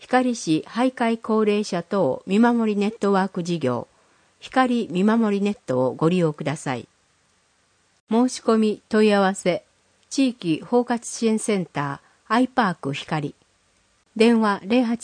光市徘徊高齢者等見守りネットワーク事業、光見守りネットをご利用ください。申し込み問い合わせ、地域包括支援センター、アイパーク光。電話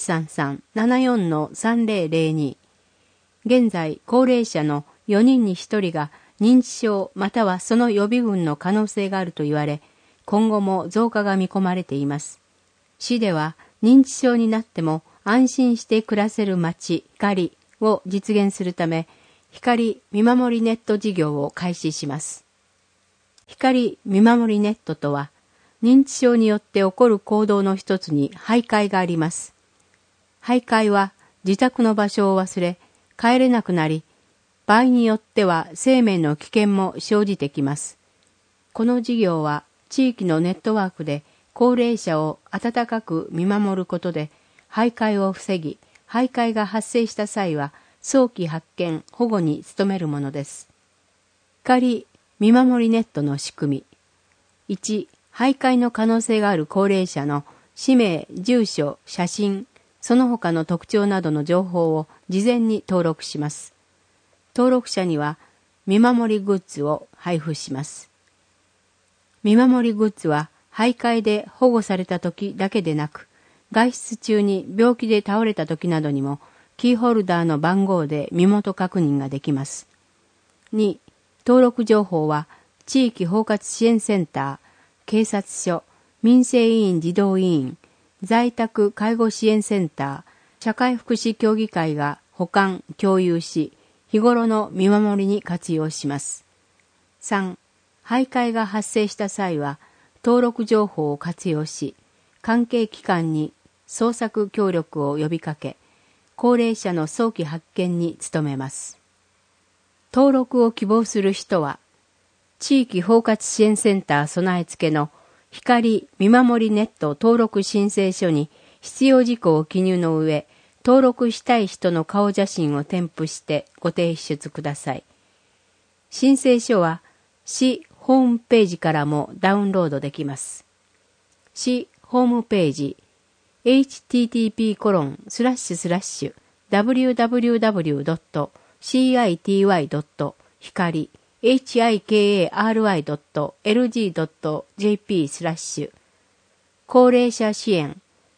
0833-74-3002。現在、高齢者の4人に1人が認知症またはその予備軍の可能性があると言われ、今後も増加が見込まれています。市では認知症になっても安心して暮らせる街、光を実現するため、光見守りネット事業を開始します。光見守りネットとは、認知症によって起こる行動の一つに徘徊があります。徘徊は自宅の場所を忘れ、帰れなくなり、場合によっては生命の危険も生じてきます。この事業は地域のネットワークで高齢者を温かく見守ることで、徘徊を防ぎ、徘徊が発生した際は早期発見・保護に努めるものです。光見守りネットの仕組み。1、徘徊の可能性がある高齢者の氏名、住所、写真、その他の特徴などの情報を事前に登録します。登録者には見守りグッズを配布します。見守りグッズは徘徊で保護された時だけでなく、外出中に病気で倒れた時などにもキーホルダーの番号で身元確認ができます。2、登録情報は地域包括支援センター、警察署、民生委員児童委員、在宅介護支援センター、社会福祉協議会が保管・共有し、日頃の見守りに活用します。3、徘徊が発生した際は、登録情報を活用し、関係機関に捜索協力を呼びかけ、高齢者の早期発見に努めます。登録を希望する人は、地域包括支援センター備え付けの光見守りネット登録申請書に必要事項を記入の上、登録したい人の顔写真を添付してご提出ください。申請書は市ホームページからもダウンロードできます。市ホームページ http://www.city.光hikary.lg.jp/ 高齢者支援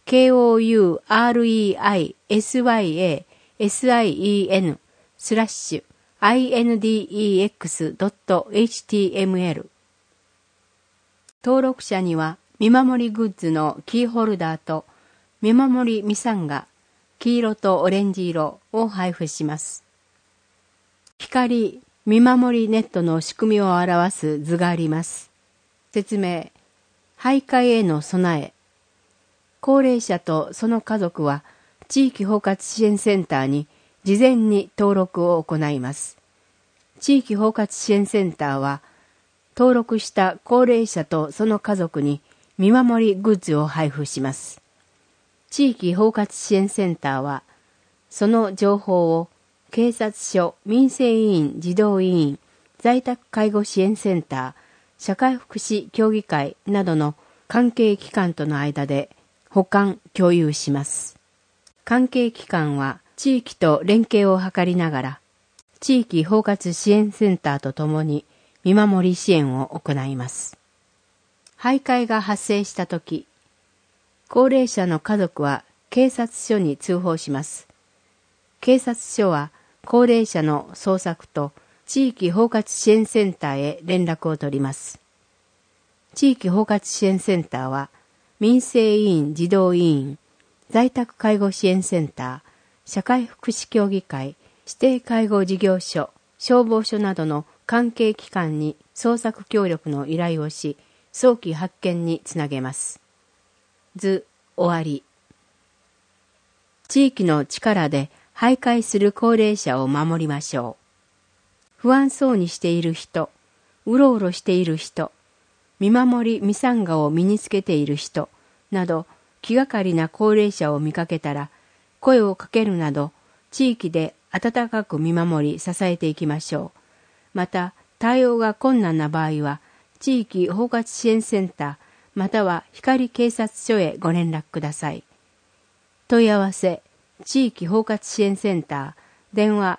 KOUREISYASIEN/INDEX.html 登録者には見守りグッズのキーホルダーと見守りミサンガ黄色とオレンジ色を配布します。光見守りネットの仕組みを表す図があります。説明。徘徊への備え。高齢者とその家族は地域包括支援センターに事前に登録を行います。地域包括支援センターは登録した高齢者とその家族に見守りグッズを配布します。地域包括支援センターはその情報を警察署、民生委員、児童委員、在宅介護支援センター、社会福祉協議会などの関係機関との間で保管・共有します。関係機関は地域と連携を図りながら、地域包括支援センターとともに見守り支援を行います。徘徊が発生したとき、高齢者の家族は警察署に通報します。警察署は高齢者の捜索と地域包括支援センターへ連絡を取ります。地域包括支援センターは民生委員・児童委員、在宅介護支援センター、社会福祉協議会、指定介護事業所、消防署などの関係機関に捜索協力の依頼をし、早期発見につなげます。図終わり。地域の力で徘徊する高齢者を守りましょう。不安そうにしている人、うろうろしている人、見守りミサンガを身につけている人など気がかりな高齢者を見かけたら声をかけるなど地域で温かく見守り支えていきましょう。また対応が困難な場合は地域包括支援センターまたは光警察署へご連絡ください。 問い合わせ地域包括支援センター電話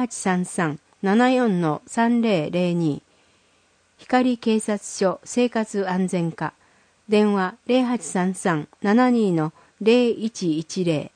0833-74-3002 光警察署生活安全課電話 0833-72-0110